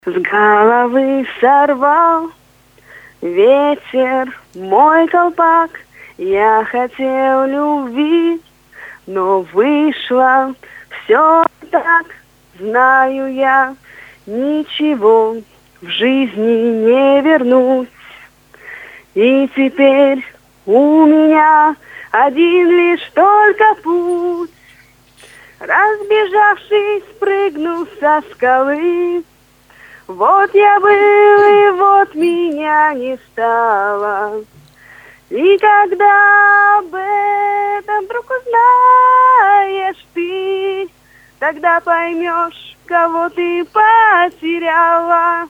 С головы сорвал ветер мой колпак. Я хотел любви, но вышло все так. Знаю я, ничего в жизни не вернуть. И теперь у меня один лишь только путь. Разбежавшись, прыгнул со скалы. Вот я был, и вот меня не стало. И когда об этом вдруг узнаешь ты, тогда поймешь, кого ты потеряла.